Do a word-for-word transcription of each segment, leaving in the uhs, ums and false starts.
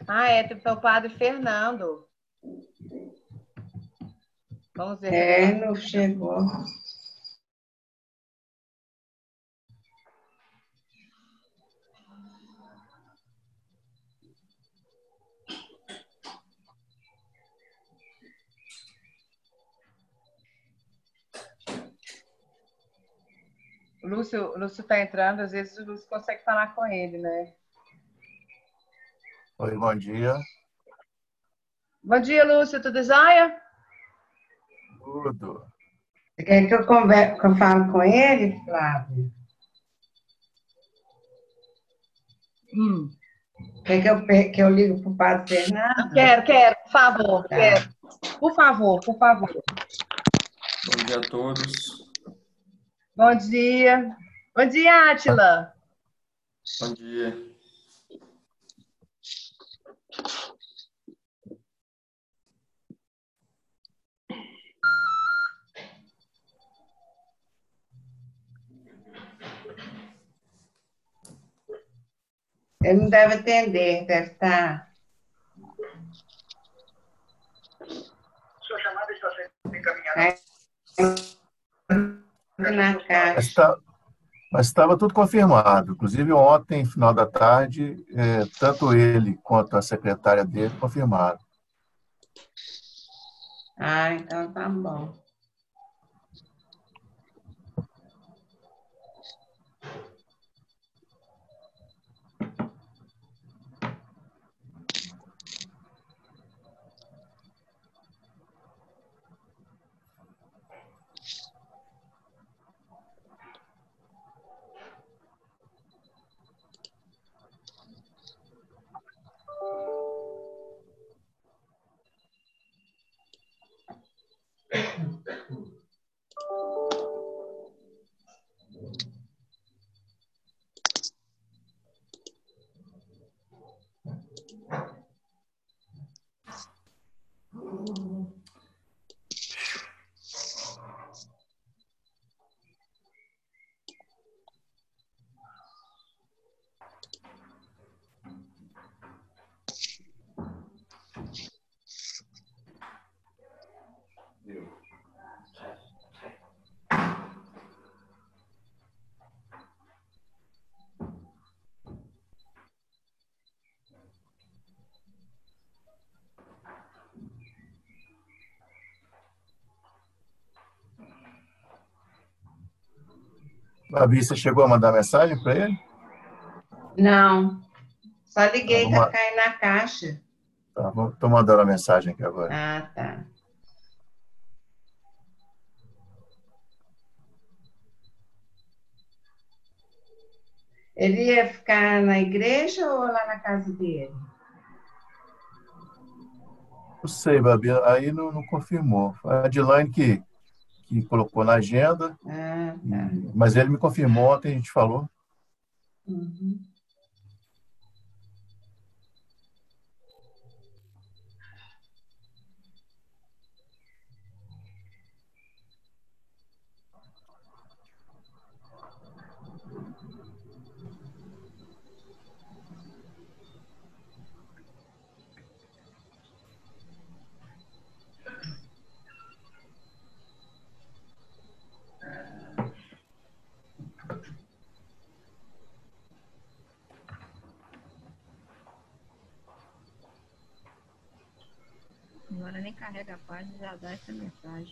Ah, é, tem o padre Fernando. Vamos ver. É, não chegou. O Lúcio, o Lúcio está entrando, às vezes o Lúcio consegue falar com ele, né? Oi, bom dia. Bom dia, Lúcio, tudo jóia? Tudo. Você quer que eu, conver... que eu fale com ele, Flávio? Hum. Quer que eu, pe- que eu ligo para o padre Fernando? Quero, quero, por favor, Tá. quero. Por favor, por favor. Bom dia a todos. Bom dia. Bom dia, Átila. Bom dia. Ele não deve atender, deve estar. Sua chamada está sendo encaminhada. Na caixa. Mas tá- mas estava tudo confirmado. Inclusive, ontem, final da tarde, eh, tanto ele quanto a secretária dele confirmaram. Ah, então tá bom. Babi, você chegou a mandar mensagem para ele? Não, só Tá, liguei, vou tá ma- caindo na caixa. tá, vou- tô mandando a mensagem aqui agora. Ah, tá. Ele ia ficar na igreja ou lá na casa dele? Não sei, Babi, aí não, não confirmou. Foi a Adilane que, que colocou na agenda, Ah, e- tá. mas ele me confirmou ontem, a gente falou. Uhum. Agora nem carrega a página e já dá essa mensagem.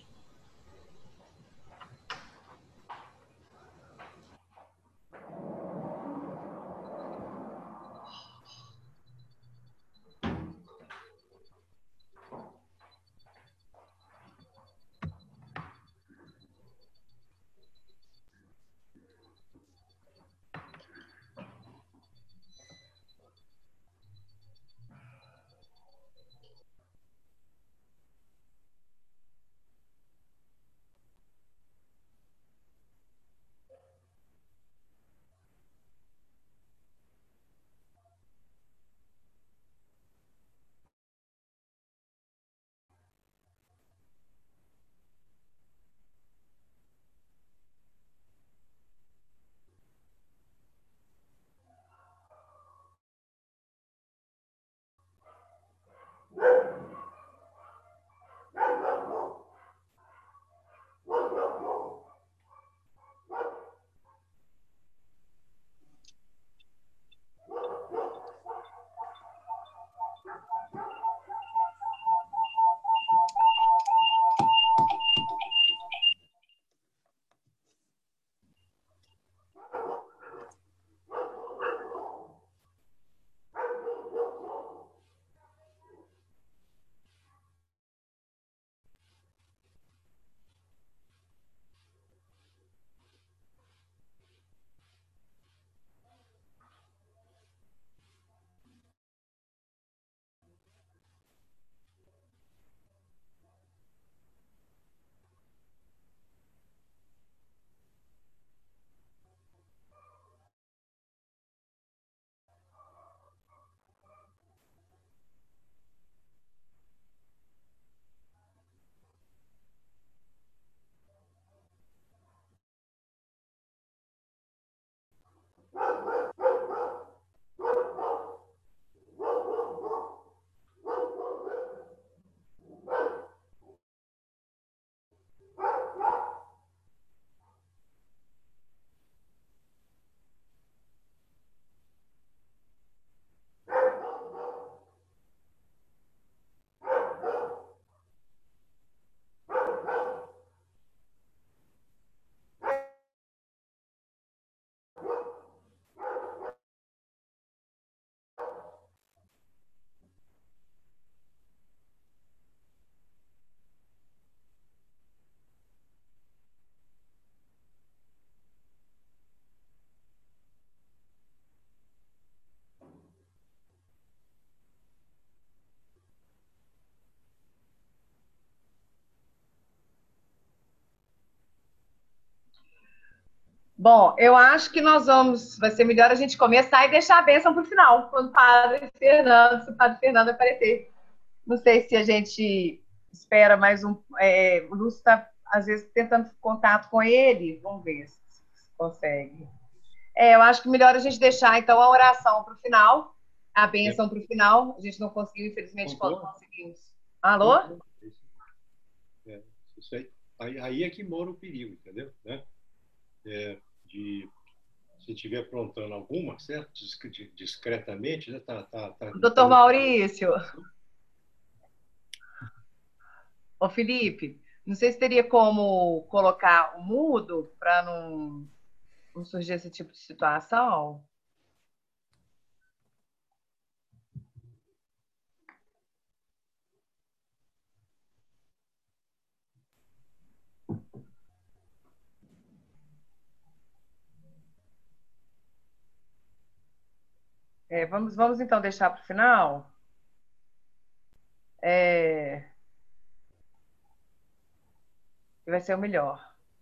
Bom, eu acho que nós vamos, vai ser melhor a gente começar e deixar a bênção para o final, quando o Padre Fernando, se o Padre Fernando aparecer. Não sei se a gente espera mais um... É, o Lúcio está, às vezes, tentando contato com ele. Vamos ver se consegue. É, eu acho que melhor a gente deixar, então, a oração para o final, a bênção para o final. A gente não conseguiu, infelizmente, quando conseguimos. Alô? É, isso aí. Aí, aí é que mora o perigo, entendeu? Né? É, de, se estiver aprontando alguma, certo? Discretamente, né? Tá, tá, tá, doutor Maurício. Ô, Felipe, não sei se teria como colocar o mudo para não, não surgir esse tipo de situação. É, vamos, vamos então deixar para o final. É... Vai ser o melhor.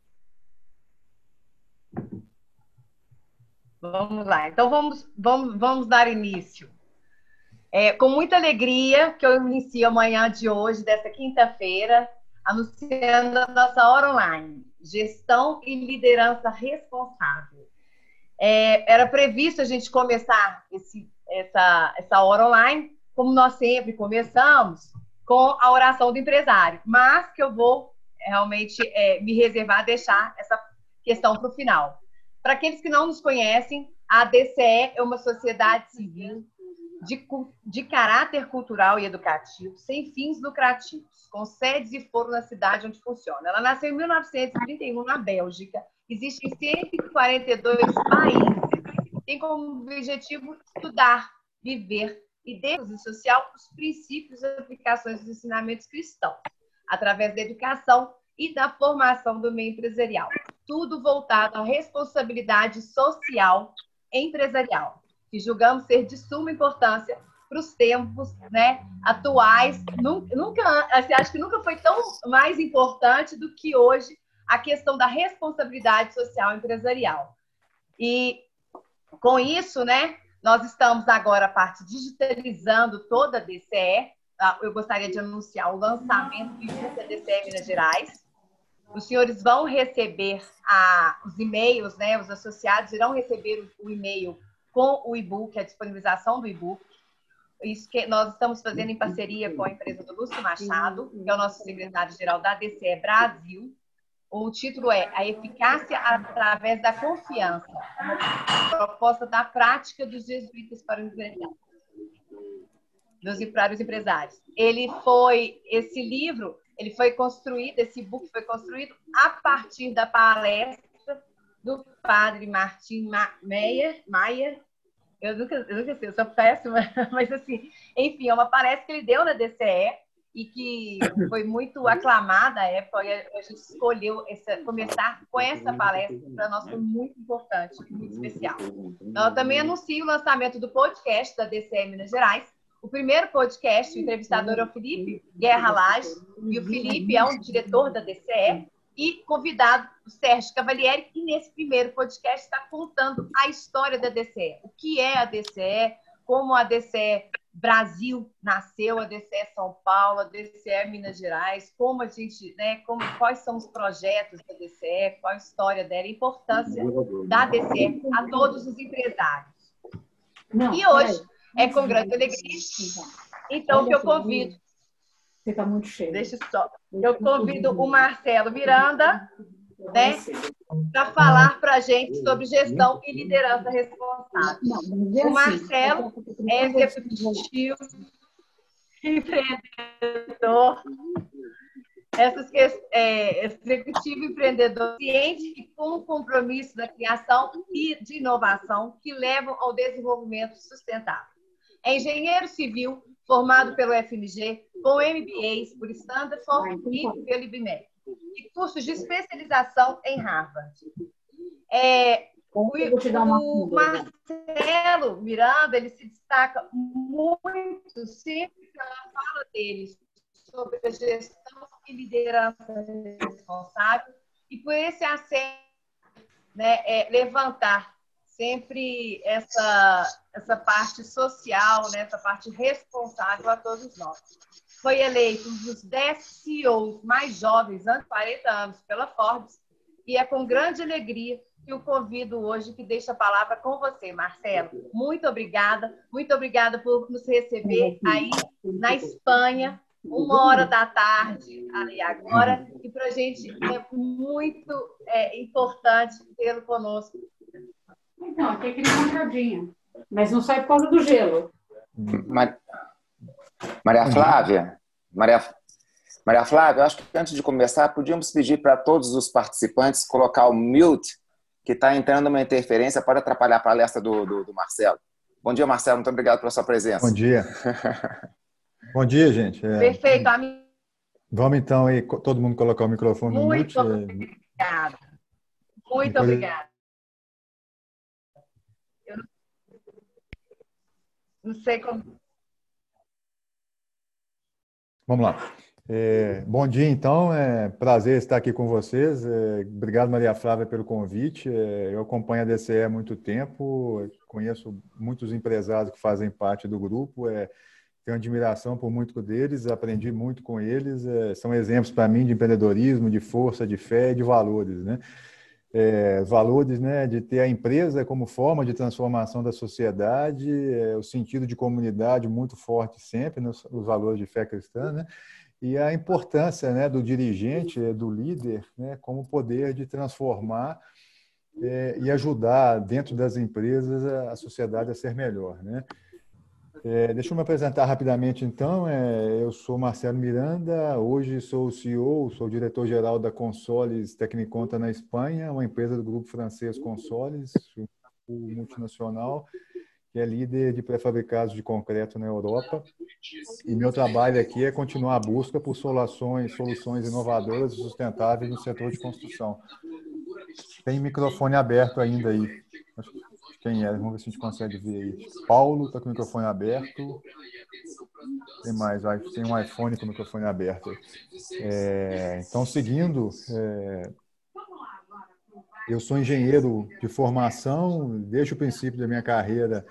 Vamos lá. Então, vamos, vamos, vamos dar início. É, com muita alegria que eu inicio amanhã de hoje, dessa quinta-feira, anunciando a nossa hora online, Gestão e Liderança Responsável. É, era previsto a gente começar esse, essa, essa hora online, como nós sempre começamos, com a oração do empresário, mas que eu vou realmente é, me reservar, deixar essa questão para o final. Para aqueles que não nos conhecem, a D C E é uma sociedade civil de, de caráter cultural e educativo, sem fins lucrativos, com sedes e foro na cidade onde funciona. Ela nasceu em mil novecentos e trinta e um, na Bélgica. Existem cento e quarenta e dois países. Tem como objetivo estudar, viver e desenvolver social os princípios e aplicações dos ensinamentos cristãos, através da educação e da formação do meio empresarial. Tudo voltado à responsabilidade social empresarial, que julgamos ser de suma importância para os tempos, né, atuais. Nunca, nunca, assim, acho que nunca foi tão mais importante do que hoje a questão da responsabilidade social empresarial. E com isso, né, nós estamos agora a parte digitalizando toda a D C E. Eu gostaria de anunciar o lançamento do e-book da D C E Minas Gerais. Os senhores vão receber a, os e-mails, né, os associados irão receber o, o e-mail com o e-book, a disponibilização do e-book. Isso que nós estamos fazendo em parceria com a empresa do Lúcio Machado, que é o nosso secretário-geral da D C E Brasil. O título é A Eficácia através da Confiança, uma proposta da prática dos jesuítas para os empresários. Dos, para os empresários. Ele foi, esse livro, ele foi construído, esse e-book foi construído a partir da palestra do padre Martim Maier, Maier. Eu nunca, eu nunca sei, eu sou péssima, mas assim, enfim, é uma palestra que ele deu na D C E e que foi muito aclamada à época, e a gente escolheu essa, começar com essa palestra, que para nós foi muito importante, muito especial. Então, eu também anuncio o lançamento do podcast da D C E Minas Gerais. O primeiro podcast, o entrevistador é o Felipe Guerra Lage, e o Felipe é um diretor da D C E, e convidado o Sérgio Cavalieri, e nesse primeiro podcast está contando a história da D C E, o que é a D C E, como a D C E Brasil nasceu, a D C E São Paulo, a D C E Minas Gerais, como a gente, né, como, quais são os projetos da D C E, qual a história dela, a importância da D C E a todos os empresários. E hoje é com grande alegria, então, que eu convido. Você está muito cheio. Deixa só. Eu convido o Marcelo Miranda, né, para falar para a gente sobre gestão e liderança responsável. O Marcelo é executivo, empreendedor, essas, é, executivo empreendedor ciente e com compromisso da criação e de inovação que levam ao desenvolvimento sustentável. É engenheiro civil, formado pelo F M G, com M B As por Stanford e pelo I B M E, e cursos de especialização em Harvard. É, o, o Marcelo Miranda, ele se destaca muito sempre pela fala dele sobre a gestão e liderança responsável, e por esse acesso né, é levantar sempre essa, essa parte social, né, essa parte responsável a todos nós. Foi eleito um dos dez C E Os mais jovens, antes de quarenta anos, pela Forbes, e é com grande alegria que o convido hoje, que deixa a palavra com você, Marcelo. Muito obrigada, muito obrigada por nos receber aí na Espanha, uma hora da tarde, ali agora, e para a gente é muito é, importante tê-lo conosco. Então, aqui é aquele montadinho, mas não sai por causa do gelo. Mar... Maria Flávia, Maria... Maria Flávia, eu acho que antes de começar, podíamos pedir para todos os participantes colocar o mute, que está entrando uma interferência, pode atrapalhar a palestra do, do, do Marcelo. Bom dia, Marcelo, muito obrigado pela sua presença. Bom dia. Bom dia, gente. É... Perfeito, amigo. Vamos então aí, todo mundo colocar o microfone no mute. Muito obrigada. Muito Depois... obrigada. Eu não sei como... Vamos lá. É, bom dia, então. É prazer estar aqui com vocês. É, obrigado, Maria Flávia, pelo convite. É, eu acompanho a D C E há muito tempo, conheço muitos empresários que fazem parte do grupo, é, tenho admiração por muito deles, aprendi muito com eles. É, são exemplos para mim de empreendedorismo, de força, de fé e de valores, né? É, valores, né, de ter a empresa como forma de transformação da sociedade, é, o sentido de comunidade muito forte sempre, nos, os valores de fé cristã, né? E a importância, né, do dirigente, do líder, né, como poder de transformar é, e ajudar dentro das empresas a, a sociedade a ser melhor, né? É, deixa eu me apresentar rapidamente, então. É, eu sou Marcelo Miranda, hoje sou o C E O, sou diretor-geral da Consolis Tecniconta na Espanha, uma empresa do grupo francês Consolis, um multinacional, que é líder de pré-fabricados de concreto na Europa. E meu trabalho aqui é continuar a busca por soluções, soluções inovadoras e sustentáveis no setor de construção. Tem microfone aberto ainda aí. Quem é? Vamos ver se a gente consegue ver aí. Paulo está com o microfone aberto. Tem mais, tem um iPhone com o microfone aberto. É, então, seguindo, é, eu sou engenheiro de formação, desde o princípio da minha carreira.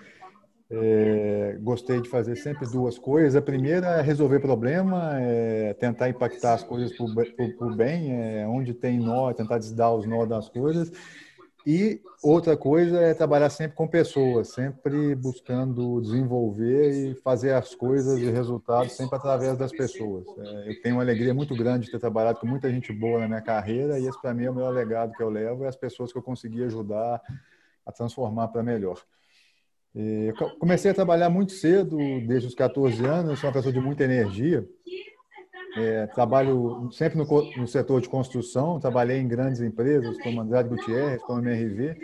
É, gostei de fazer sempre duas coisas. A primeira é resolver problema, é tentar impactar as coisas para o bem, é, onde tem nó, é tentar desdar os nós das coisas. E outra coisa é trabalhar sempre com pessoas, sempre buscando desenvolver e fazer as coisas e resultados sempre através das pessoas. É, eu tenho uma alegria muito grande de ter trabalhado com muita gente boa na minha carreira, e esse, para mim, é o melhor legado que eu levo, é as pessoas que eu consegui ajudar a transformar para melhor. Eu comecei a trabalhar muito cedo, desde os quatorze anos, sou uma pessoa de muita energia. É, trabalho sempre no, no setor de construção, trabalhei em grandes empresas como Andrade Gutierrez, como M R V.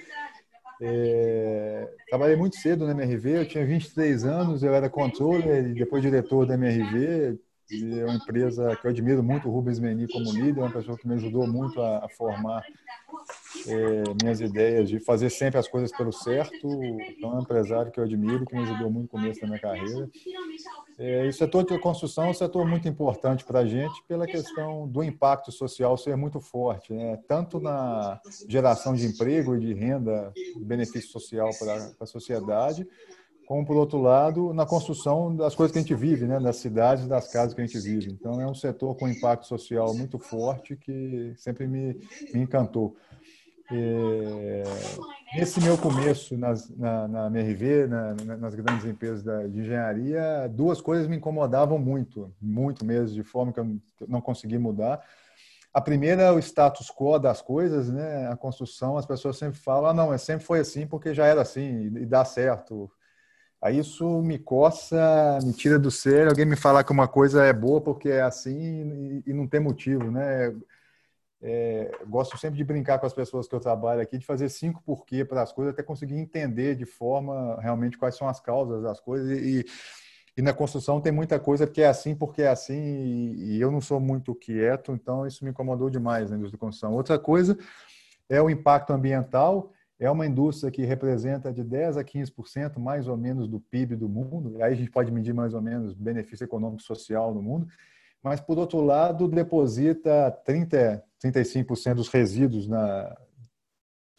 É, trabalhei muito cedo na M R V, eu tinha vinte e três anos, eu era controller e depois diretor da M R V. É uma empresa que eu admiro muito, o Rubens Meni como líder, uma pessoa que me ajudou muito a, a formar é, minhas ideias de fazer sempre as coisas pelo certo. Então, é um empresário que eu admiro, que me ajudou muito no começo da minha carreira. É, e o setor de construção é um setor muito importante para a gente pela questão do impacto social ser muito forte, né? Tanto na geração de emprego e de renda, benefício social para a sociedade, como, por outro lado, na construção das coisas que a gente vive, né? Das cidades e das casas que a gente vive. Então, é um setor com impacto social muito forte que sempre me, me encantou. É, nesse meu começo nas, na, na M R V, na, nas grandes empresas da, de engenharia, duas coisas me incomodavam muito, muito mesmo, de forma que eu não consegui mudar. A primeira é o status quo das coisas, né? A construção, as pessoas sempre falam, ah, não, sempre foi assim porque já era assim e dá certo. Aí isso me coça, me tira do sério, alguém me falar que uma coisa é boa porque é assim e, e não tem motivo, né? É, gosto sempre de brincar com as pessoas que eu trabalho aqui, de fazer cinco porquê para as coisas, até conseguir entender de forma realmente quais são as causas das coisas. E, e na construção tem muita coisa que é assim porque é assim, e, e eu não sou muito quieto, então isso me incomodou demais na indústria de construção. Outra coisa é o impacto ambiental. É uma indústria que representa de dez a quinze por cento mais ou menos do P I B do mundo, e aí a gente pode medir mais ou menos benefício econômico e social no mundo. Mas, por outro lado, deposita trinta, trinta e cinco por cento dos resíduos na,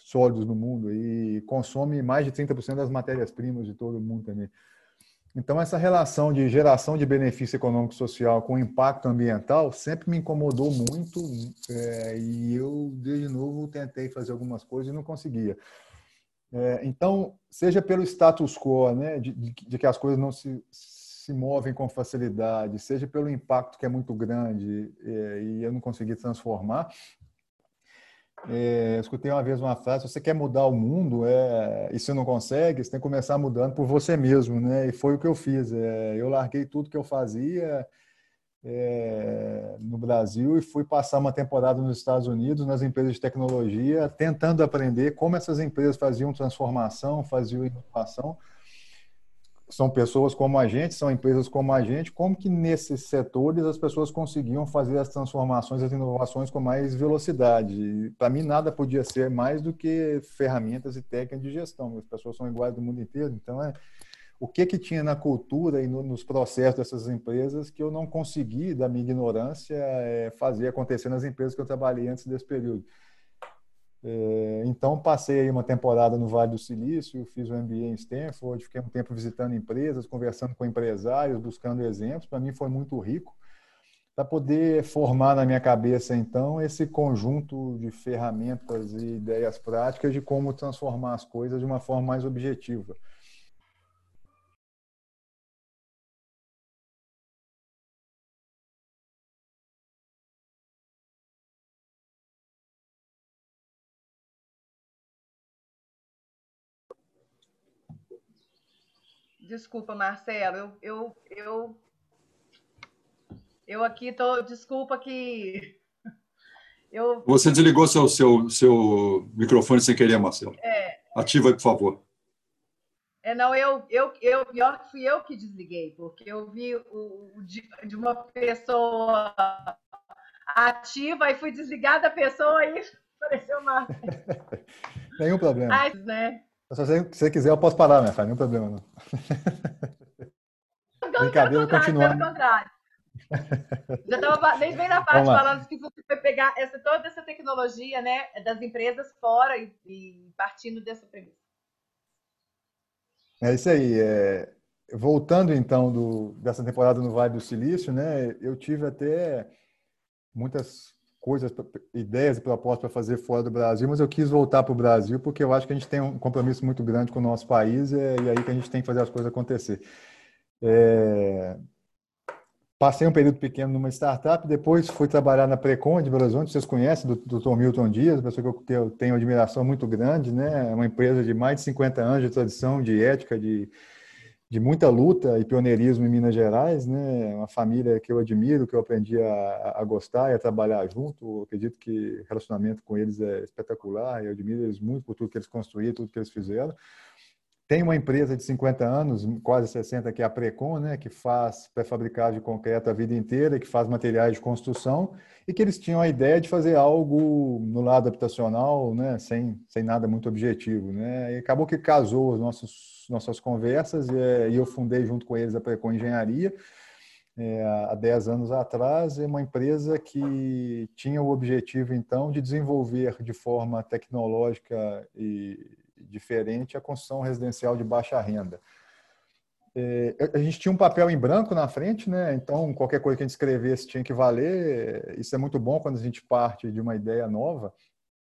sólidos no mundo e consome mais de trinta por cento das matérias-primas de todo o mundo também. Então, essa relação de geração de benefício econômico e social com impacto ambiental sempre me incomodou muito, é, e eu, desde novo, tentei fazer algumas coisas e não conseguia. É, então, seja pelo status quo, né, de, de, de que as coisas não se, se movem com facilidade, seja pelo impacto que é muito grande é, e eu não consegui transformar. É, eu escutei uma vez uma frase: se você quer mudar o mundo é, e você não consegue, você tem que começar mudando por você mesmo, né? E foi o que eu fiz. É, eu larguei tudo que eu fazia é, no Brasil e fui passar uma temporada nos Estados Unidos, nas empresas de tecnologia, tentando aprender como essas empresas faziam transformação, faziam inovação. São pessoas como a gente, são empresas como a gente, como que nesses setores as pessoas conseguiam fazer as transformações, as inovações com mais velocidade. Para mim, nada podia ser mais do que ferramentas e técnicas de gestão. As pessoas são iguais do mundo inteiro. Então, é, o que que tinha na cultura e no, nos processos dessas empresas que eu não consegui, da minha ignorância, é, fazer acontecer nas empresas que eu trabalhei antes desse período. Então, passei aí uma temporada no Vale do Silício, fiz um M B A em Stanford, fiquei um tempo visitando empresas, conversando com empresários, buscando exemplos. Para mim foi muito rico, para poder formar na minha cabeça, então, esse conjunto de ferramentas e ideias práticas de como transformar as coisas de uma forma mais objetiva. Desculpa, Marcelo, eu, eu, eu, eu aqui tô, desculpa que eu... Você desligou seu, seu, seu microfone sem querer, Marcelo. É, ativa aí, por favor. É, não, eu, eu, eu, pior que fui eu que desliguei, porque eu vi o, o de, de uma pessoa ativa e fui desligar da pessoa e apareceu mais. Nenhum problema. Ai, né? Se você, se você quiser, eu posso parar, né? Faz nenhum problema, não. Não, Brincadeira, pelo contrário, continuando. pelo contrário. Já estava bem, bem na parte falando que você foi pegar essa, toda essa tecnologia, né, das empresas fora e, e partindo dessa premissa. É isso aí. É... Voltando, então, do, dessa temporada no Vale do Silício, né, eu tive até muitas coisas, ideias e propostas para fazer fora do Brasil, mas eu quis voltar para o Brasil porque eu acho que a gente tem um compromisso muito grande com o nosso país é, e aí que a gente tem que fazer as coisas acontecer. É... Passei um período pequeno numa startup, depois fui trabalhar na Precon de Belo Horizonte, vocês conhecem, do doutor Milton Dias, pessoa que eu tenho admiração muito grande, né? Uma empresa de mais de cinquenta anos de tradição, de ética, de, de muita luta e pioneirismo em Minas Gerais, né? Uma família que eu admiro, que eu aprendi a, a gostar e a trabalhar junto. Eu acredito que o relacionamento com eles é espetacular, eu admiro eles muito por tudo que eles construíram, tudo que eles fizeram. Tem uma empresa de cinquenta anos, quase sessenta, que é a Precon, né, que faz pré-fabricado de concreto a vida inteira, que faz materiais de construção, e que eles tinham a ideia de fazer algo no lado habitacional, né, sem, sem nada muito objetivo, né, e acabou que casou as nossas, nossas conversas, e, e eu fundei junto com eles a Precon Engenharia, é, há dez anos atrás, é uma empresa que tinha o objetivo, então, de desenvolver de forma tecnológica e diferente a construção residencial de baixa renda. É, a gente tinha um papel em branco na frente, né? Então qualquer coisa que a gente escrevesse tinha que valer. Isso é muito bom quando a gente parte de uma ideia nova.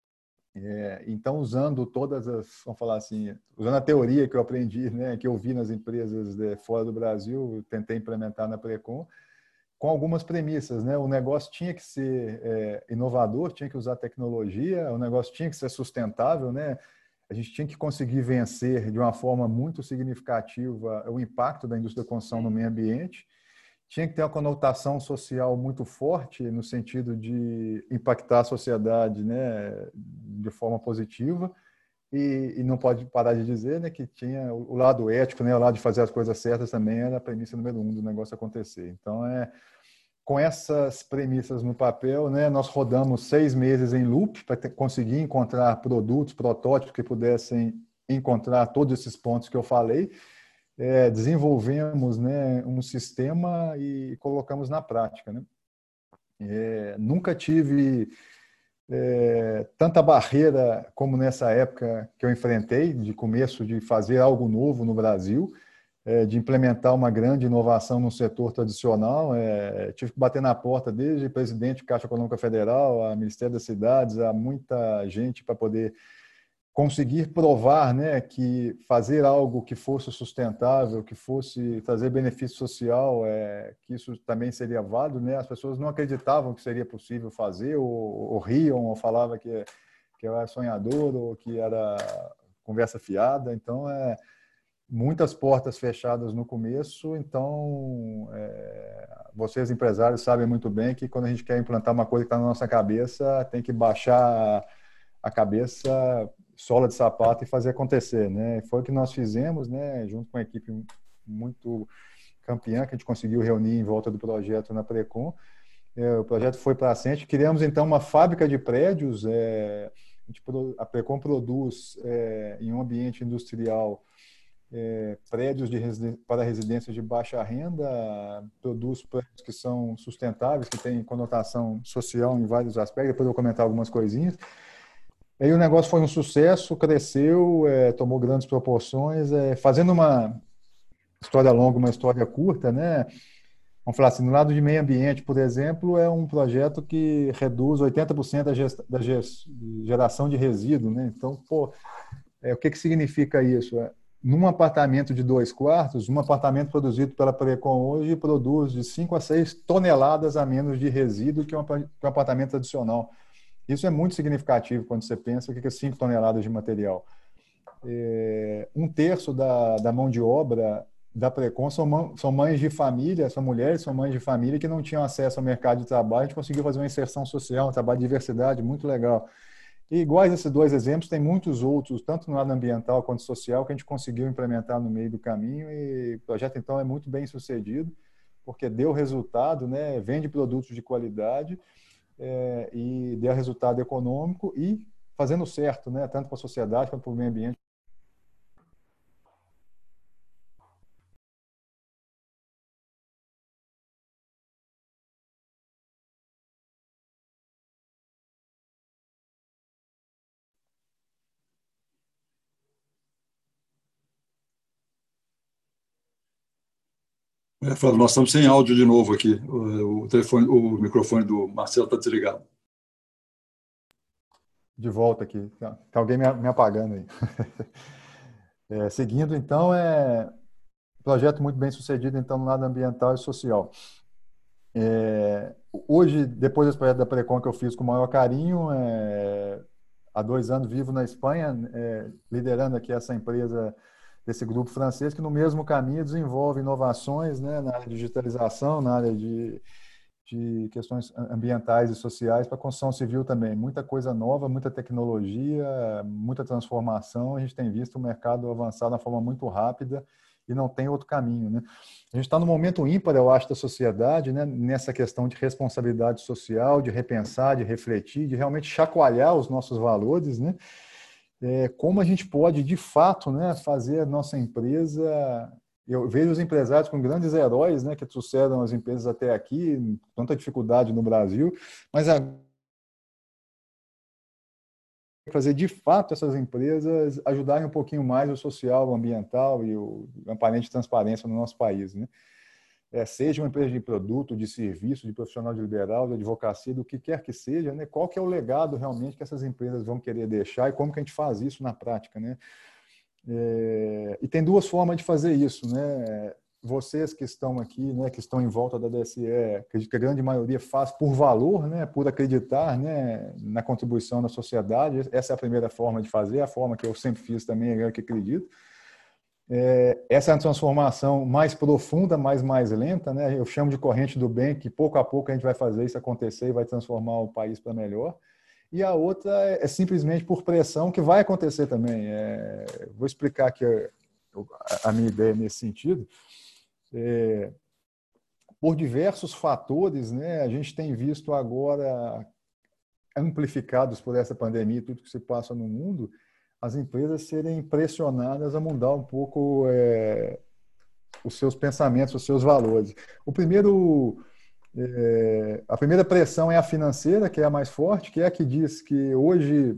É, então, usando todas as, vamos falar assim, usando a teoria que eu aprendi, né, que eu vi nas empresas de, fora do Brasil, eu tentei implementar na Precon, com algumas premissas, né? O negócio tinha que ser é, inovador, tinha que usar tecnologia, o negócio tinha que ser sustentável, né? A gente tinha que conseguir vencer de uma forma muito significativa o impacto da indústria da construção no meio ambiente. Tinha que ter uma conotação social muito forte no sentido de impactar a sociedade, né, de forma positiva. E, e não pode parar de dizer, né, que tinha o lado ético, né, o lado de fazer as coisas certas também era a premissa número um do negócio acontecer. Então, é... Com essas premissas no papel, né, nós rodamos seis meses em loop para conseguir encontrar produtos, protótipos que pudessem encontrar todos esses pontos que eu falei. É, desenvolvemos, né, um sistema e colocamos na prática, né? É, nunca tive É, tanta barreira como nessa época que eu enfrentei, de começo de fazer algo novo no Brasil, é, de implementar uma grande inovação no setor tradicional. É, tive que bater na porta desde presidente da Caixa Econômica Federal, a Ministério das Cidades, a muita gente para poder conseguir provar, né, que fazer algo que fosse sustentável, que fosse trazer benefício social, é, que isso também seria válido, né? As pessoas não acreditavam que seria possível fazer, ou, ou riam, ou falavam que, que eu era sonhador, ou que era conversa fiada. Então, é, muitas portas fechadas no começo. Então, é, vocês empresários sabem muito bem que quando a gente quer implantar uma coisa que está na nossa cabeça, tem que baixar a cabeça, sola de sapato, e fazer acontecer, né? Foi o que nós fizemos, né? Junto com uma equipe muito campeã, que a gente conseguiu reunir em volta do projeto na Precon. É, o projeto foi para a frente. Criamos, então, uma fábrica de prédios. É, a, gente, a Precon produz, é, em um ambiente industrial, é, prédios de residen- para residências de baixa renda, produz prédios que são sustentáveis, que têm conotação social em vários aspectos. Depois eu vou comentar algumas coisinhas. Aí o negócio foi um sucesso, cresceu, é, tomou grandes proporções. É, fazendo uma história longa, uma história curta, né? Vamos falar assim, no lado de meio ambiente, por exemplo, é um projeto que reduz oitenta por cento da, gesta, da geração de resíduo, né? Então, pô, é, o que que significa isso? É, num apartamento de dois quartos, um apartamento produzido pela Precon hoje produz de cinco a seis toneladas a menos de resíduo que um, que um apartamento tradicional. Isso é muito significativo quando você pensa o que é cinco toneladas de material. É, um terço da, da mão de obra da Precon são, são mães de família, são mulheres, são mães de família que não tinham acesso ao mercado de trabalho. A gente conseguiu fazer uma inserção social, um trabalho de diversidade muito legal. E iguais a esses dois exemplos, tem muitos outros, tanto no lado ambiental quanto social, que a gente conseguiu implementar no meio do caminho. E o projeto, então, é muito bem sucedido, porque deu resultado, né? Vende produtos de qualidade, É, e deu resultado econômico e fazendo certo, né, tanto para a sociedade quanto para o meio ambiente. É, Flávio, nós estamos sem áudio de novo aqui. O, o, telefone, o microfone do Marcelo está desligado. De volta aqui. Tem alguém me, me apagando aí. É, seguindo, então, é um projeto muito bem sucedido, então, no lado ambiental e social. É, hoje, depois desse projeto da Precon que eu fiz com o maior carinho, é, há dois anos vivo na Espanha, é, liderando aqui essa empresa desse grupo francês, que no mesmo caminho desenvolve inovações, né, na área de digitalização, na área de, de questões ambientais e sociais para a construção civil também. Muita coisa nova, muita tecnologia, muita transformação. A gente tem visto o mercado avançar de uma forma muito rápida e não tem outro caminho, né? A gente está num momento ímpar, eu acho, da sociedade, né, nessa questão de responsabilidade social, de repensar, de refletir, de realmente chacoalhar os nossos valores, né? É, como a gente pode, de fato, né, fazer a nossa empresa... Eu vejo os empresários como grandes heróis, né, que trouxeram as empresas até aqui, tanta dificuldade no Brasil, mas a fazer, de fato, essas empresas ajudarem um pouquinho mais o social, o ambiental e o aparente transparência no nosso país, né? É, seja uma empresa de produto, de serviço, de profissional de liberal, de advocacia, do que quer que seja, né? Qual que é o legado realmente que essas empresas vão querer deixar e como que a gente faz isso na prática, né? É, e tem duas formas de fazer isso, né? Vocês que estão aqui, né, que estão em volta da D S E, acredito que a grande maioria faz por valor, né, por acreditar, né, na contribuição da sociedade. Essa é a primeira forma de fazer, a forma que eu sempre fiz também, é que acredito. É, essa é a transformação mais profunda, mais mais lenta, né? Eu chamo de corrente do bem, que pouco a pouco a gente vai fazer isso acontecer e vai transformar o país para melhor. E a outra é, é simplesmente por pressão, que vai acontecer também. É, vou explicar aqui a, a minha ideia nesse sentido. É, por diversos fatores, né, a gente tem visto agora, amplificados por essa pandemia e tudo que se passa no mundo, as empresas serem pressionadas a mudar um pouco é, os seus pensamentos, os seus valores. O primeiro É, a primeira pressão é a financeira, que é a mais forte, que é a que diz que hoje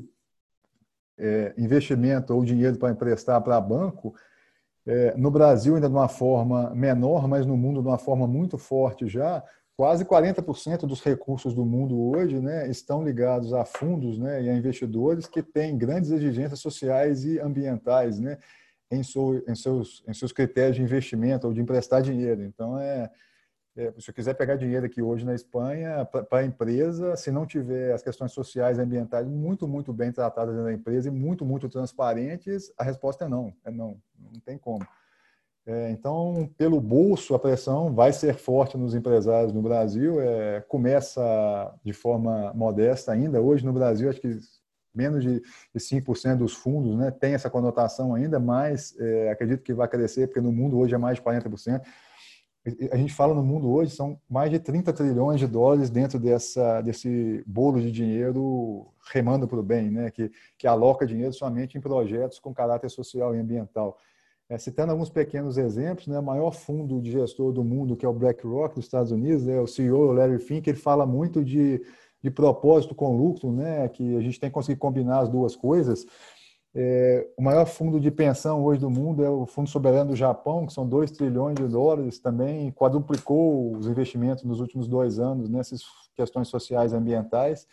é, investimento ou dinheiro para emprestar para banco, é, no Brasil ainda de uma forma menor, mas no mundo de uma forma muito forte já, quase quarenta por cento dos recursos do mundo hoje, né, estão ligados a fundos, né, e a investidores que têm grandes exigências sociais e ambientais, né, em, seu, em, seus, em seus critérios de investimento ou de emprestar dinheiro. Então, é, é, se eu quiser pegar dinheiro aqui hoje na Espanha, para a empresa, se não tiver as questões sociais e ambientais muito, muito bem tratadas dentro da empresa e muito, muito transparentes, a resposta é não, é não, não tem como. É, então, pelo bolso, a pressão vai ser forte nos empresários no Brasil. É, começa de forma modesta ainda. Hoje, no Brasil, acho que menos de cinco por cento dos fundos, né, tem essa conotação ainda, mas é, acredito que vai crescer, porque no mundo hoje é mais de quarenta por cento. A gente fala no mundo hoje, são mais de trinta trilhões de dólares dentro dessa, desse bolo de dinheiro remando para o bem, né, que, que aloca dinheiro somente em projetos com caráter social e ambiental. É, citando alguns pequenos exemplos, né, o maior fundo de gestor do mundo, que é o BlackRock dos Estados Unidos, é o C E O Larry Fink, ele fala muito de, de propósito com lucro, né, que a gente tem que conseguir combinar as duas coisas. É, o maior fundo de pensão hoje do mundo é o Fundo Soberano do Japão, que são dois trilhões de dólares, também quadruplicou os investimentos nos últimos dois anos nessas questões sociais e ambientais.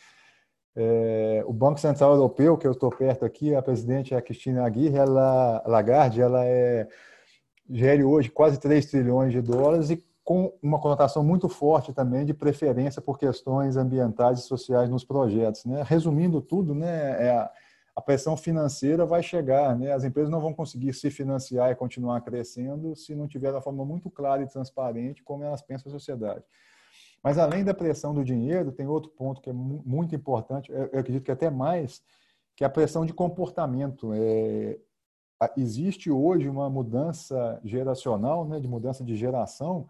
É, o Banco Central Europeu, que eu estou perto aqui, a presidente é a Christine Aguirre, ela, Lagarde, ela é, gere hoje quase três trilhões de dólares e com uma conotação muito forte também de preferência por questões ambientais e sociais nos projetos, né? Resumindo tudo, né, é a, a pressão financeira vai chegar, né? As empresas não vão conseguir se financiar e continuar crescendo se não tiver de forma muito clara e transparente como elas pensam a sociedade. Mas, além da pressão do dinheiro, tem outro ponto que é muito importante, eu acredito que até mais, que é a pressão de comportamento. É, existe hoje uma mudança geracional, né, de mudança de geração,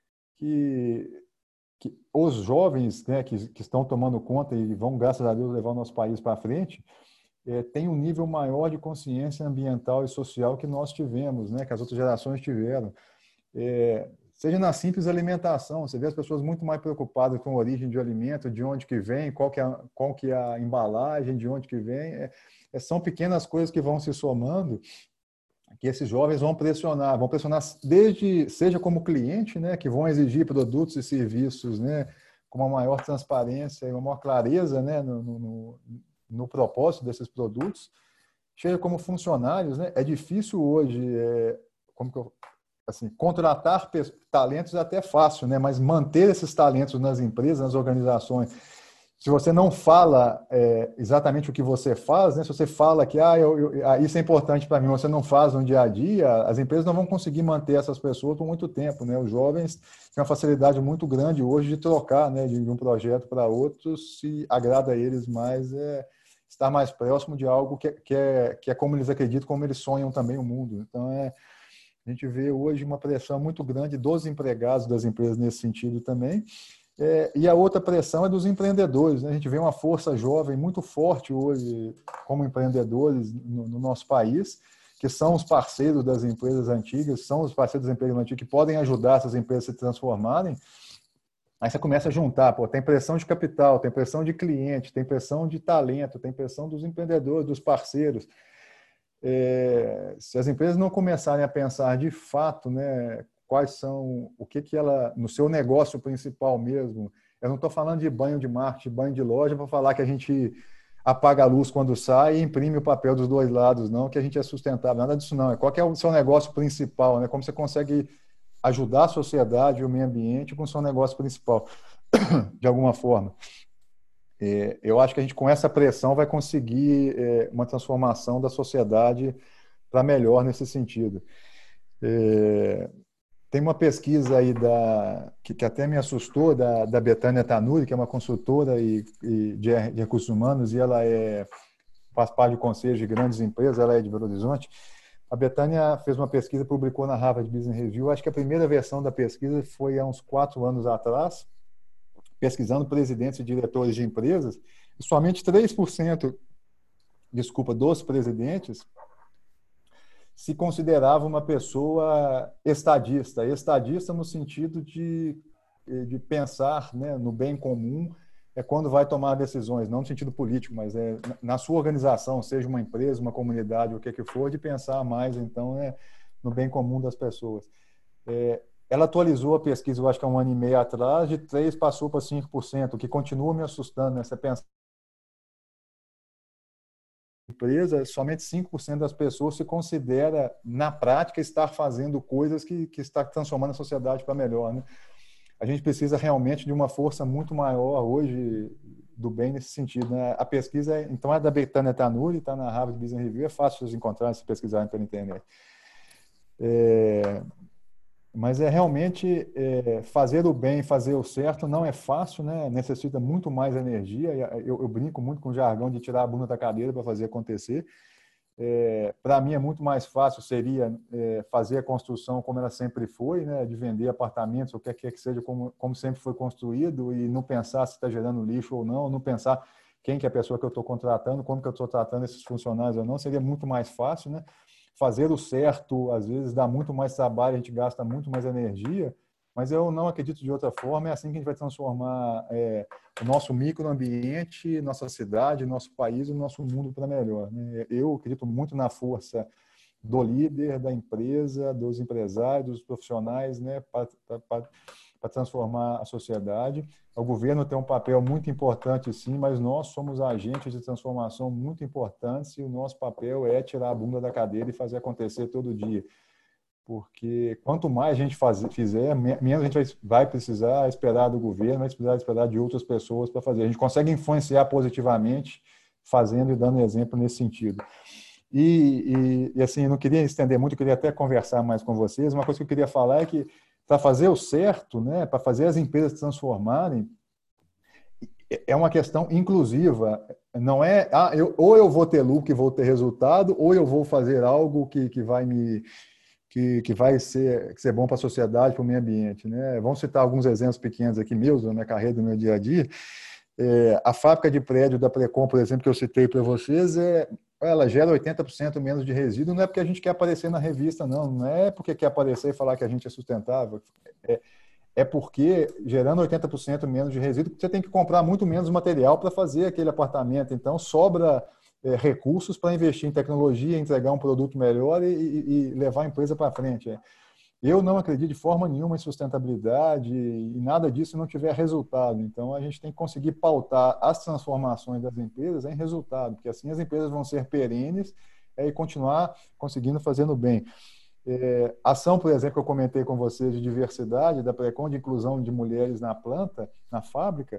que, que os jovens, né, que, que estão tomando conta e vão, graças a Deus, levar o nosso país para frente, é, têm um nível maior de consciência ambiental e social que nós tivemos, né, que as outras gerações tiveram. É, seja na simples alimentação, você vê as pessoas muito mais preocupadas com a origem de alimento, de onde que vem, qual que é a, qual que é a embalagem, de onde que vem. É, é, são pequenas coisas que vão se somando, que esses jovens vão pressionar, vão pressionar desde, seja como cliente, né, que vão exigir produtos e serviços, né, com uma maior transparência e uma maior clareza, né, no, no, no propósito desses produtos, seja como funcionários, né, é difícil hoje, é, como que eu assim, contratar talentos é até fácil, né? Mas manter esses talentos nas empresas, nas organizações, se você não fala é, exatamente o que você faz, né? Se você fala que ah, eu, eu, ah, isso é importante para mim, você não faz no dia a dia, as empresas não vão conseguir manter essas pessoas por muito tempo, né? Os jovens têm uma facilidade muito grande hoje de trocar, né? De um projeto para outro, se agrada a eles mais é, estar mais próximo de algo que, que, é, que é como eles acreditam, como eles sonham também o mundo. Então, é a gente vê hoje uma pressão muito grande dos empregados das empresas nesse sentido também. É, e a outra pressão é dos empreendedores, né? A gente vê uma força jovem muito forte hoje como empreendedores no, no nosso país, que são os parceiros das empresas antigas, são os parceiros das empresas antigas que podem ajudar essas empresas a se transformarem. Aí você começa a juntar, pô, tem pressão de capital, tem pressão de cliente, tem pressão de talento, tem pressão dos empreendedores, dos parceiros. É, se as empresas não começarem a pensar de fato, né, quais são, o que que ela, no seu negócio principal mesmo, eu não estou falando de banho de marketing, banho de loja, para falar que a gente apaga a luz quando sai e imprime o papel dos dois lados, não, que a gente é sustentável, nada disso não, é qual que é o seu negócio principal, né, como você consegue ajudar a sociedade e o meio ambiente com o seu negócio principal, de alguma forma. É, eu acho que a gente, com essa pressão, vai conseguir é, uma transformação da sociedade para melhor nesse sentido. É, tem uma pesquisa aí da, que, que até me assustou, da, da Betânia Tanuri, que é uma consultora e, e de, de recursos humanos, e ela é, faz parte do conselho de grandes empresas, ela é de Belo Horizonte. A Betânia fez uma pesquisa, publicou na Harvard Business Review. Acho que a primeira versão da pesquisa foi há uns quatro anos atrás, pesquisando presidentes e diretores de empresas, e somente três por cento, desculpa, dos presidentes se considerava uma pessoa estadista. Estadista no sentido de de pensar, né, no bem comum é quando vai tomar decisões, não no sentido político, mas é na sua organização, seja uma empresa, uma comunidade, o que que for, de pensar mais, então, é, no bem comum das pessoas. É, ela atualizou a pesquisa, eu acho que há um ano e meio atrás, de três por cento passou para cinco por cento, o que continua me assustando, né? Você pensa empresa, somente cinco por cento das pessoas se considera, na prática, estar fazendo coisas que, que está transformando a sociedade para melhor, né? A gente precisa realmente de uma força muito maior hoje do bem nesse sentido, né? A pesquisa, então, é da Betânia Tanuri, está na Harvard Business Review, é fácil de encontrar se pesquisarem pela internet. É, mas é realmente é, fazer o bem, fazer o certo não é fácil, né? Necessita muito mais energia. Eu, eu brinco muito com o jargão de tirar a bunda da cadeira para fazer acontecer. É, para mim é muito mais fácil seria é, fazer a construção como ela sempre foi, né, de vender apartamentos, ou quer que seja como, como sempre foi construído, e não pensar se está gerando lixo ou não, não pensar quem que é a pessoa que eu estou contratando, como que eu estou tratando esses funcionários ou não, seria muito mais fácil, né? Fazer o certo, às vezes, dá muito mais trabalho, a gente gasta muito mais energia, mas eu não acredito de outra forma, é assim que a gente vai transformar é, o nosso microambiente, nossa cidade, nosso país e o nosso mundo para melhor, né? Eu acredito muito na força do líder, da empresa, dos empresários, dos profissionais, né, para transformar a sociedade. O governo tem um papel muito importante, sim, mas nós somos agentes de transformação muito importantes e o nosso papel é tirar a bunda da cadeira e fazer acontecer todo dia. Porque quanto mais a gente faz, fizer, menos a gente vai, vai precisar esperar do governo, vai precisar esperar de outras pessoas para fazer. A gente consegue influenciar positivamente, fazendo e dando exemplo nesse sentido. E, e, e assim, eu não queria estender muito, eu queria até conversar mais com vocês. Uma coisa que eu queria falar é que, para fazer o certo, né, para fazer as empresas se transformarem, é uma questão inclusiva. Não é, ah, eu, ou eu vou ter lucro e vou ter resultado, ou eu vou fazer algo que, que vai me... Que, que vai ser, que ser bom para a sociedade, para o meio ambiente, né? Vamos citar alguns exemplos pequenos aqui meus, da minha carreira, do meu dia a dia. É, a fábrica de prédio da Precom, por exemplo, que eu citei para vocês, é, ela gera oitenta por cento menos de resíduo, não é porque a gente quer aparecer na revista, não, não é porque quer aparecer e falar que a gente é sustentável, é, é porque, gerando oitenta por cento menos de resíduo, você tem que comprar muito menos material para fazer aquele apartamento, então sobra É, recursos para investir em tecnologia, entregar um produto melhor e, e, e levar a empresa para frente. É. Eu não acredito de forma nenhuma em sustentabilidade e nada disso não tiver resultado. Então, a gente tem que conseguir pautar as transformações das empresas em resultado, porque assim as empresas vão ser perenes é, e continuar conseguindo fazendo bem. É, ação, por exemplo, que eu comentei com vocês de diversidade, da Precom, de inclusão de mulheres na planta, na fábrica,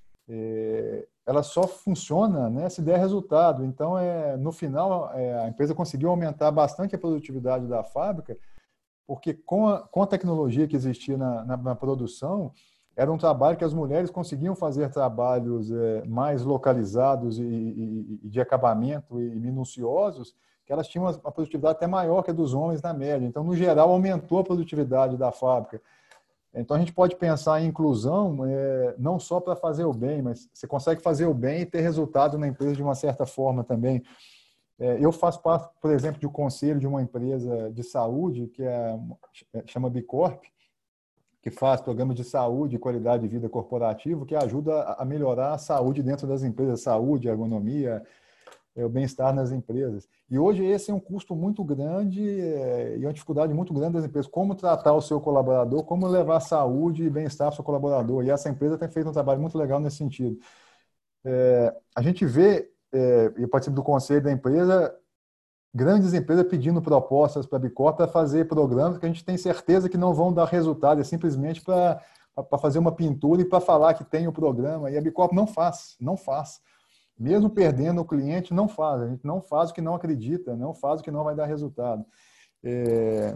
é, ela só funciona, né, se der resultado. Então, é, no final, é, a empresa conseguiu aumentar bastante a produtividade da fábrica, porque com a, com a tecnologia que existia na, na, na produção, era um trabalho que as mulheres conseguiam fazer trabalhos é, mais localizados e, e, e de acabamento e minuciosos, que elas tinham uma produtividade até maior que a dos homens na média. Então, no geral, aumentou a produtividade da fábrica. Então, a gente pode pensar em inclusão é, não só para fazer o bem, mas você consegue fazer o bem e ter resultado na empresa de uma certa forma também. É, eu faço parte, por exemplo, de um conselho de uma empresa de saúde, que é, chama Bicorp, que faz programas de saúde e qualidade de vida corporativo, que ajuda a melhorar a saúde dentro das empresas, saúde, ergonomia, é, o bem-estar nas empresas. E hoje esse é um custo muito grande é, e uma dificuldade muito grande das empresas. Como tratar o seu colaborador, como levar saúde e bem-estar para o seu colaborador. E essa empresa tem feito um trabalho muito legal nesse sentido. É, a gente vê, é, eu participo do conselho da empresa, grandes empresas pedindo propostas para a Bicorp para fazer programas que a gente tem certeza que não vão dar resultado, é simplesmente para para fazer uma pintura e para falar que tem o programa. E a Bicorp não faz, não faz. Mesmo perdendo o cliente, não faz. A gente não faz o que não acredita, não faz o que não vai dar resultado. É...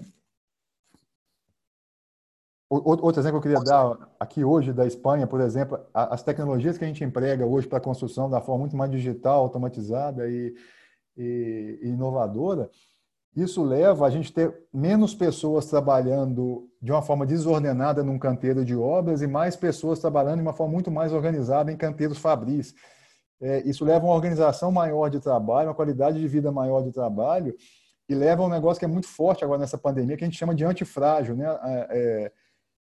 Outro exemplo que eu queria dar aqui hoje da Espanha, por exemplo, as tecnologias que a gente emprega hoje para a construção da forma muito mais digital, automatizada e, e, e inovadora, isso leva a gente ter menos pessoas trabalhando de uma forma desordenada num canteiro de obras e mais pessoas trabalhando de uma forma muito mais organizada em canteiros fabris. É, isso leva a uma organização maior de trabalho, uma qualidade de vida maior de trabalho e leva a um negócio que é muito forte agora nessa pandemia, que a gente chama de antifrágil, né? É,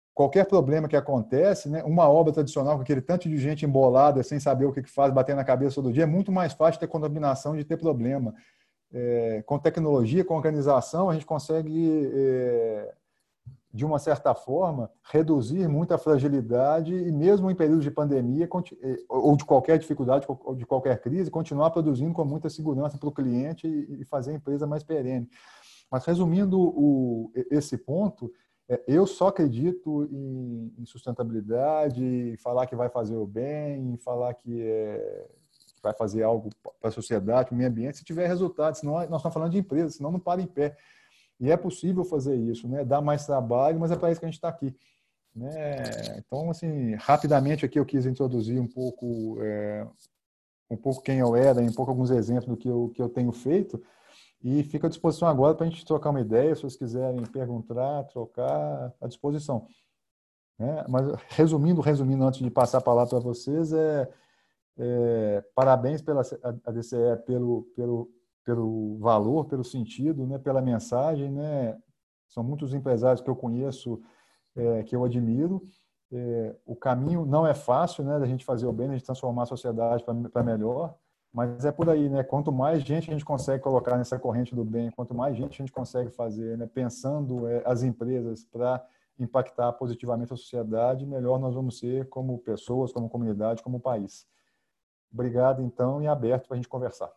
qualquer problema que acontece, né, uma obra tradicional com aquele tanto de gente embolada, sem saber o que faz, batendo na cabeça todo dia, é muito mais fácil ter contaminação, de ter problema. É, com tecnologia, com organização, a gente consegue, é, de uma certa forma, reduzir muita fragilidade e mesmo em períodos de pandemia ou de qualquer dificuldade, ou de qualquer crise, continuar produzindo com muita segurança para o cliente e fazer a empresa mais perene. Mas, resumindo o, esse ponto, eu só acredito em, em sustentabilidade, em falar que vai fazer o bem, em falar que, é, que vai fazer algo para a sociedade, para o meio ambiente, se tiver resultado. Senão, nós estamos falando de empresa, senão não para em pé. E é possível fazer isso, né? Dá mais trabalho, mas é para isso que a gente está aqui. Né? Então, assim, rapidamente aqui eu quis introduzir um pouco, é, um pouco quem eu era, um pouco alguns exemplos do que eu, que eu tenho feito. E fico à disposição agora para a gente trocar uma ideia, se vocês quiserem perguntar, trocar, à disposição. É, mas, resumindo, resumindo, antes de passar a palavra para vocês, é, é, parabéns pela a D C E pelo, pelo, pelo valor, pelo sentido, né, pela mensagem. Né? São muitos empresários que eu conheço, é, que eu admiro. É, o caminho não é fácil, né, da gente fazer o bem, da gente transformar a sociedade para melhor. Mas é por aí, né? Quanto mais gente a gente consegue colocar nessa corrente do bem, quanto mais gente a gente consegue fazer, né? Pensando é, as empresas para impactar positivamente a sociedade, melhor nós vamos ser como pessoas, como comunidade, como país. Obrigado, então, e aberto para a gente conversar.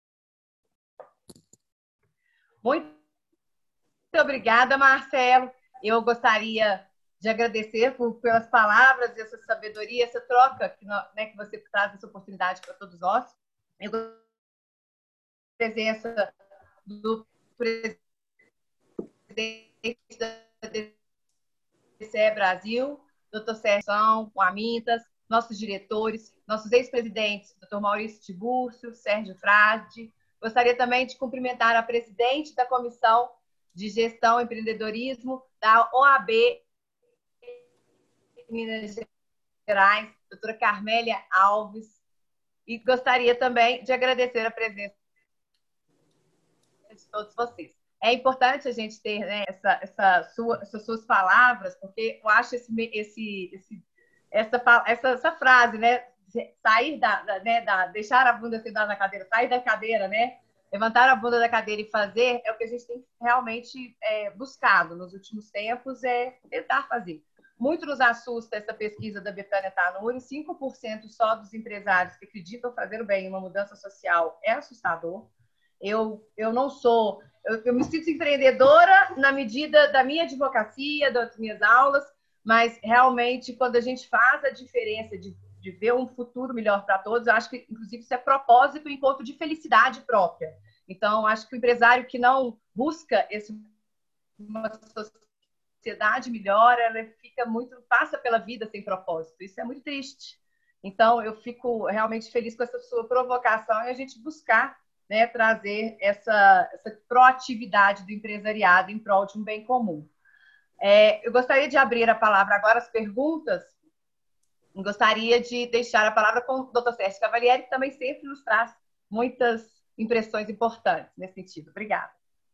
Muito obrigada, Marcelo. Eu gostaria de agradecer por, pelas palavras, essa sabedoria, essa troca que, né, que você traz essa oportunidade para todos nós. Eu gostaria da presença do presidente da D C E Brasil, doutor Sérgio, o Amintas, nossos diretores, nossos ex-presidentes, doutor Maurício Tibúrcio, Sérgio Frade. Gostaria também de cumprimentar a presidente da Comissão de Gestão e Empreendedorismo da O A B Minas Gerais, doutora Carmélia Alves. E gostaria também de agradecer a presença de todos vocês. É importante a gente ter, né, essa, essa sua, essas suas palavras, porque eu acho esse, esse, esse, essa, essa, essa frase, né, sair da, da, né, da, deixar a bunda sentada na cadeira, sair da cadeira, né, levantar a bunda da cadeira e fazer, é o que a gente tem realmente é, buscado nos últimos tempos, é tentar fazer. Muito nos assusta essa pesquisa da Betânia Tanuri, cinco por cento só dos empresários que acreditam fazer o bem em uma mudança social é assustador. Eu, eu não sou... Eu, eu me sinto empreendedora na medida da minha advocacia, das minhas aulas, mas realmente quando a gente faz a diferença de, de ver um futuro melhor para todos, eu acho que, inclusive, isso é propósito e encontro de felicidade própria. Então, acho que o empresário que não busca esse, uma sociedade melhor, ela fica muito, passa pela vida sem propósito. Isso é muito triste. Então, eu fico realmente feliz com essa sua provocação e a gente buscar, né, trazer essa, essa proatividade do empresariado em prol de um bem comum. É, eu gostaria de abrir a palavra agora, as perguntas. Eu gostaria de deixar a palavra com o doutor Sérgio Cavalieri, que também sempre nos traz muitas impressões importantes nesse sentido. Obrigada.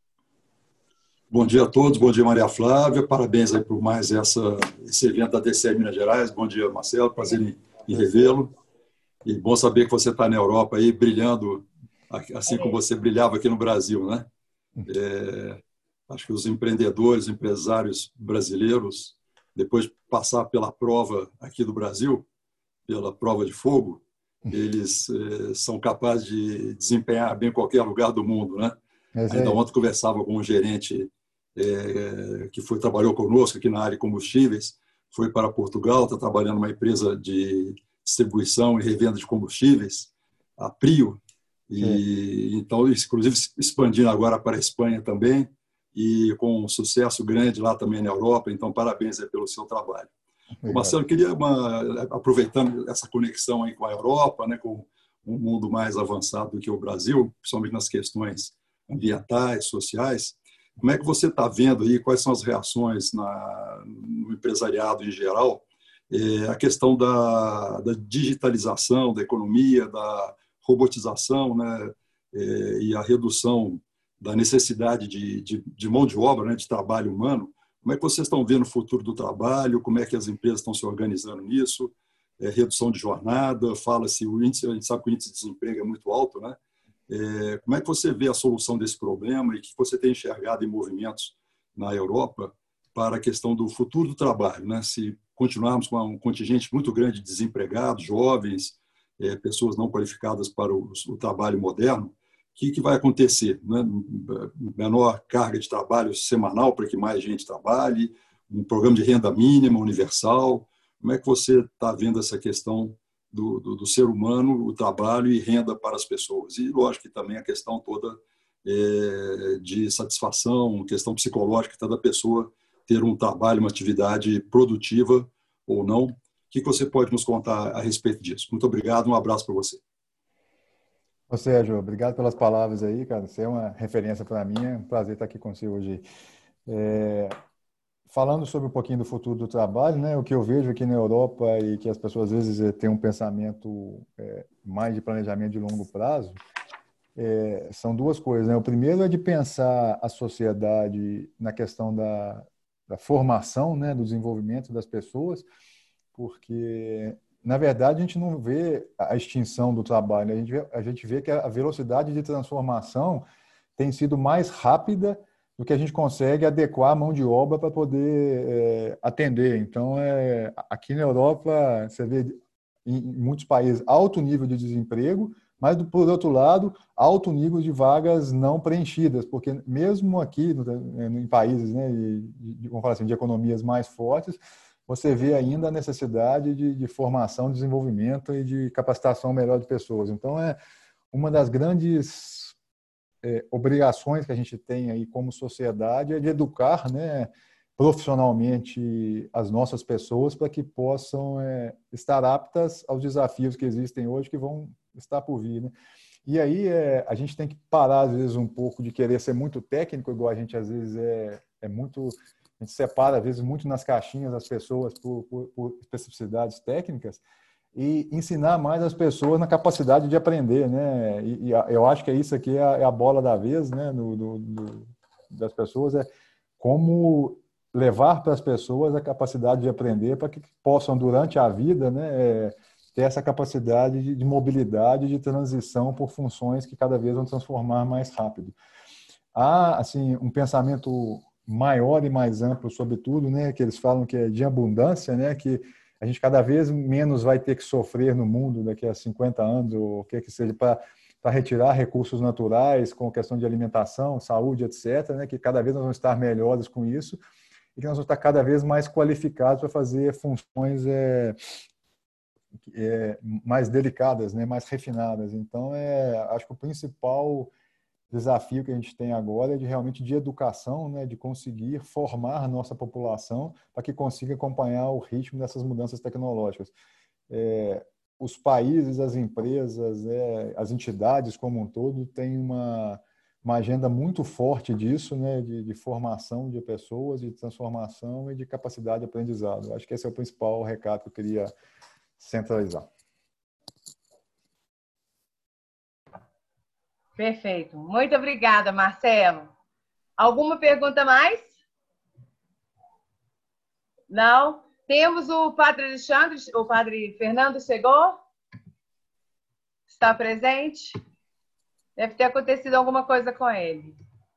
Bom dia a todos, bom dia Maria Flávia, parabéns aí por mais essa, esse evento da D C E Minas Gerais. Bom dia, Marcelo, prazer em, em revê-lo. E bom saber que você está na Europa aí brilhando, assim como você brilhava aqui no Brasil, né? É, acho que os empreendedores, empresários brasileiros, depois de passar pela prova aqui do Brasil, pela prova de fogo, eles é, são capazes de desempenhar bem em qualquer lugar do mundo, né? Mas ainda é. Ontem conversava com um gerente é, que foi, trabalhou conosco aqui na área de combustíveis, foi para Portugal, está trabalhando numa empresa de distribuição e revenda de combustíveis, a Prio, e, então, inclusive expandindo agora para a Espanha também, e com um sucesso grande lá também na Europa. Então, parabéns aí pelo seu trabalho. Obrigado. Marcelo, queria, uma, aproveitando essa conexão aí com a Europa, né, com um mundo mais avançado do que o Brasil, principalmente nas questões ambientais, sociais, como é que você está vendo aí, quais são as reações na, no empresariado em geral, é, a questão da, da digitalização da economia, da robotização, né, é, e a redução da necessidade de, de, de mão de obra, né, de trabalho humano, Como é que vocês estão vendo o futuro do trabalho? Como é que as empresas estão se organizando nisso? É, redução de jornada, fala-se, o índice, a gente sabe que o índice de desemprego é muito alto, né? É, como é que você vê a solução desse problema e o que você tem enxergado em movimentos na Europa para a questão do futuro do trabalho, né? Se continuarmos com um contingente muito grande de desempregados, jovens, é, pessoas não qualificadas para o, o trabalho moderno, o que, que vai acontecer, né? Menor carga de trabalho semanal para que mais gente trabalhe, um programa de renda mínima universal. Como é que você está vendo essa questão do, do, do ser humano, o trabalho e renda para as pessoas? E, lógico, que também a questão toda é, de satisfação, questão psicológica tá, da pessoa ter um trabalho, uma atividade produtiva ou não. O que você pode nos contar a respeito disso? Muito obrigado, um abraço para você. Ô Sérgio, obrigado pelas palavras aí, cara. Você é uma referência para mim, é um prazer estar aqui com você hoje. É... Falando sobre um pouquinho do futuro do trabalho, né, o que eu vejo aqui na Europa e que as pessoas às vezes têm um pensamento é, mais de planejamento de longo prazo, é, são duas coisas, né? O primeiro é de pensar a sociedade na questão da, da formação, né, do desenvolvimento das pessoas, porque, na verdade, a gente não vê a extinção do trabalho, a gente vê, a gente vê que a velocidade de transformação tem sido mais rápida do que a gente consegue adequar a mão de obra para poder é, atender. Então, é, aqui na Europa, você vê em muitos países alto nível de desemprego, mas, por outro lado, alto nível de vagas não preenchidas, porque mesmo aqui, no, em países, né, de, vamos falar assim, de economias mais fortes, você vê ainda a necessidade de, de formação, desenvolvimento e de capacitação melhor de pessoas. Então, é uma das grandes É, obrigações que a gente tem aí como sociedade é de educar, né, profissionalmente as nossas pessoas para que possam é, estar aptas aos desafios que existem hoje, que vão estar por vir, né? E aí é, a gente tem que parar às vezes um pouco de querer ser muito técnico, igual a gente às vezes é, é muito, a gente separa às vezes muito nas caixinhas as pessoas por, por, por especificidades técnicas, e ensinar mais as pessoas na capacidade de aprender, né? E, e eu acho que é isso aqui é a, é a bola da vez, né? Do, do, do, das pessoas, é como levar para as pessoas a capacidade de aprender para que possam, durante a vida, né, é, ter essa capacidade de, de mobilidade, de transição por funções que cada vez vão transformar mais rápido. Há, assim, um pensamento maior e mais amplo sobre tudo, né? Que eles falam que é de abundância, né? Que a gente cada vez menos vai ter que sofrer no mundo daqui a cinquenta anos, ou o que que seja, para retirar recursos naturais, com questão de alimentação, saúde, etcétera, né? Que cada vez nós vamos estar melhores com isso e que nós vamos estar cada vez mais qualificados para fazer funções é, é, mais delicadas, né? Mais refinadas. Então, é, acho que o principal desafio que a gente tem agora é de realmente de educação, né, de conseguir formar a nossa população para que consiga acompanhar o ritmo dessas mudanças tecnológicas. É, os países, as empresas, é, as entidades como um todo têm uma, uma agenda muito forte disso, né, de, de formação de pessoas, de transformação e de capacidade de aprendizado. Acho que esse é o principal recado que eu queria centralizar. Perfeito. Muito obrigada, Marcelo. Alguma pergunta mais? Não? Temos o Padre Alexandre, o Padre Fernando chegou? Está presente? Deve ter acontecido alguma coisa com ele.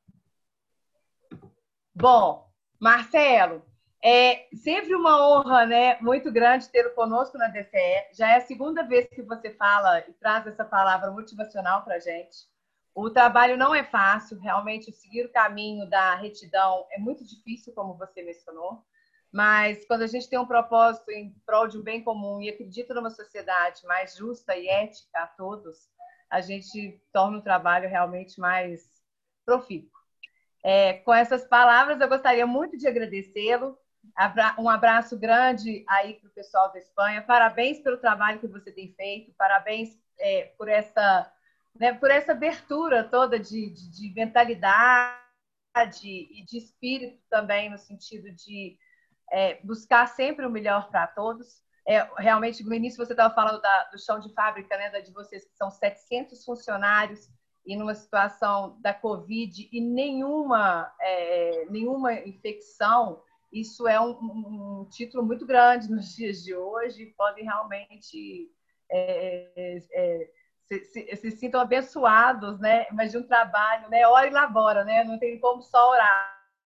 Bom, Marcelo, é sempre uma honra, né, muito grande tê-lo conosco na D C E. Já é a segunda vez que você fala e traz essa palavra motivacional para a gente. O trabalho não é fácil, realmente seguir o caminho da retidão é muito difícil, como você mencionou, mas quando a gente tem um propósito em prol de um bem comum e acredita numa sociedade mais justa e ética a todos, a gente torna o trabalho realmente mais profícuo. É, com essas palavras, eu gostaria muito de agradecê-lo, um abraço grande aí para o pessoal da Espanha, parabéns pelo trabalho que você tem feito, parabéns é, por essa... Né, por essa abertura toda de, de, de mentalidade e de espírito também, no sentido de é, buscar sempre o melhor para todos. É, realmente, no início você estava falando da, do chão de fábrica, né, da de vocês, que são setecentos funcionários e numa situação da Covid e nenhuma, é, nenhuma infecção isso é um, um título muito grande nos dias de hoje, podem realmente é, é, se, se, se sintam abençoados, né? Mas de um trabalho, né? Ora e labora, né? Não tem como só orar.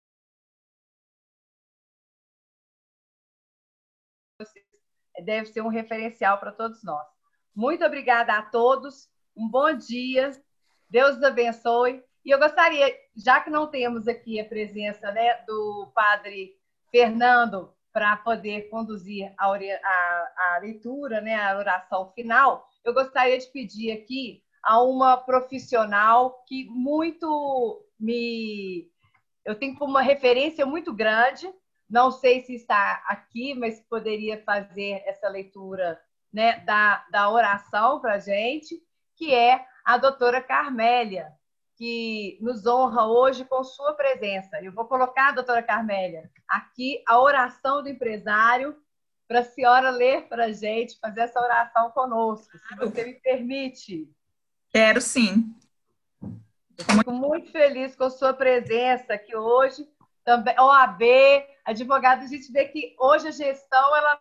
Deve ser um referencial para todos nós. Muito obrigada a todos, um bom dia, Deus os abençoe. E eu gostaria, já que não temos aqui a presença, né, do padre Fernando para poder conduzir a, a, a leitura, né, a oração final, eu gostaria de pedir aqui a uma profissional que muito me... eu tenho como uma referência muito grande, não sei se está aqui, mas poderia fazer essa leitura, né, da, da oração para a gente, que é a doutora Carmélia, que nos honra hoje com sua presença. Eu vou colocar, doutora Carmélia, aqui a oração do empresário, para a senhora ler para a gente, fazer essa oração conosco, se você me permite. Quero sim. Eu fico muito feliz com sua presença aqui hoje. Também, O A B, advogado, a gente vê que hoje a gestão, ela...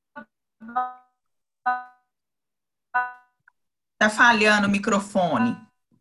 Está falhando o microfone.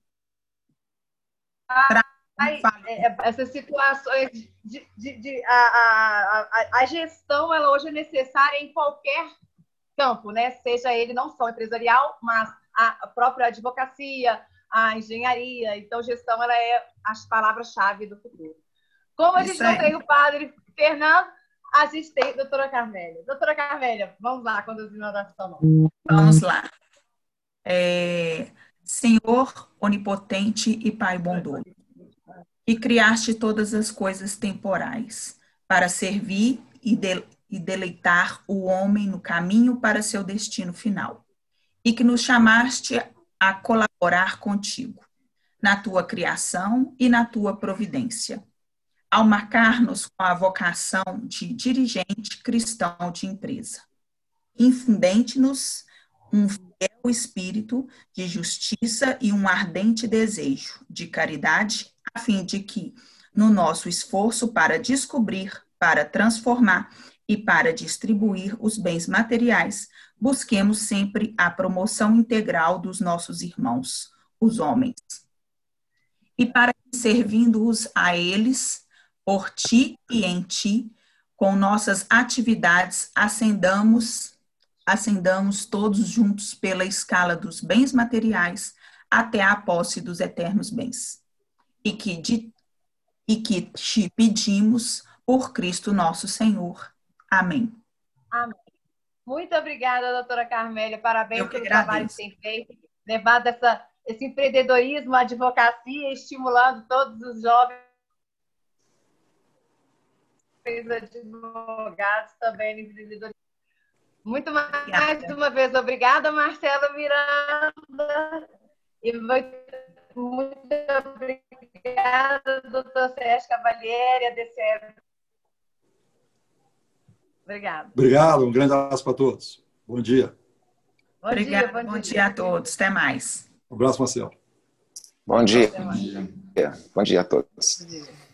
Ai, essas situações de, de, de a, a, a, a gestão, ela hoje é necessária em qualquer campo, né? Seja ele não só empresarial, mas a própria advocacia, a engenharia. Então, gestão, ela é as palavras-chave do futuro. Como a gente Isso não aí. tem o padre Fernando, a gente tem a doutora Carmélia. Doutora Carmélia, vamos lá, conduzir a oração. Vamos lá. É, Senhor onipotente e Pai bondoso, que criaste todas as coisas temporais para servir e, de, e deleitar o homem no caminho para seu destino final, e que nos chamaste a colaborar contigo na tua criação e na tua providência, ao marcar-nos com a vocação de dirigente cristão de empresa. Infundente-nos um fiel espírito de justiça e um ardente desejo de caridade, a fim de que, no nosso esforço para descobrir, para transformar e para distribuir os bens materiais, busquemos sempre a promoção integral dos nossos irmãos, os homens. E para que, servindo-os a eles, por ti e em ti, com nossas atividades, ascendamos, ascendamos todos juntos pela escala dos bens materiais até a posse dos eternos bens. E que, de, e que te pedimos por Cristo nosso Senhor. Amém. Amém. Muito obrigada, doutora Carmélia. Parabéns Eu que pelo agradeço. trabalho que tem feito, levado essa, esse empreendedorismo, a advocacia, estimulando todos os jovens advogados também no empreendedorismo. Muito mais, mais uma vez, obrigada, Marcela Miranda. E muito, muito obrigada, doutor Sérgio Cavalieri, A D C E. Obrigada. Obrigado, um grande abraço para todos. Bom dia. Bom Obrigada, dia, bom, bom dia. dia a todos. Até mais. Um abraço, Marcelo. Bom dia. Até mais. Bom dia a todos. Bom dia.